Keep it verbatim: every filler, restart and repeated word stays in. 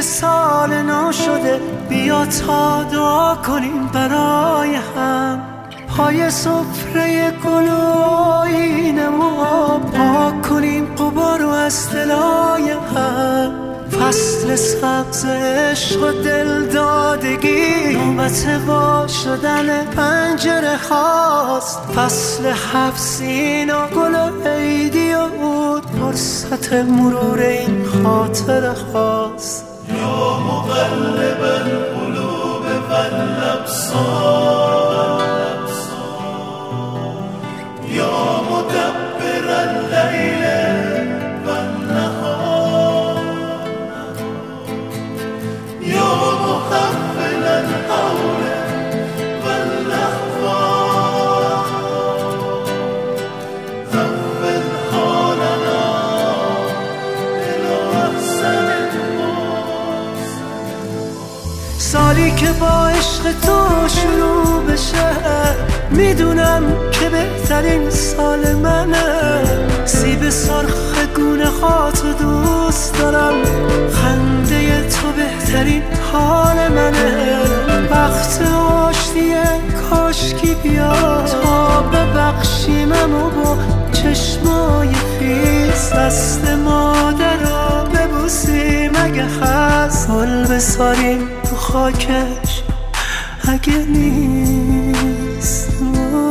سال نو شده، بیا تا دعا کنیم برای هم. پای سفره گل و آیینمو پاک کنیم غبار و از دلای هم. فصل سبز عشق و دلدادگی نوبت وا شدن پنجره خواست. فصل حفظین و گل و عیدی و عود فرصت مرور این خاطره خواست. یا مقلب القلوب والابصار، یا مدبر اللیل والنهار، یا مخفل الحول والاحوال، حول حالنا الی احسن المحسن. سالی که با عشق تو شروع بشه، میدونم که بهترین سال منه. سیب سرخ گونه هاتو دوست دارم، خنده تو بهترین حال منه. وقت آشتیه کاشکی بیا تا ببخشیمم و با چشمای خیس دست مادر رو ببوسیم. اگه هست گل بساریم تو خاکش، اگه نیست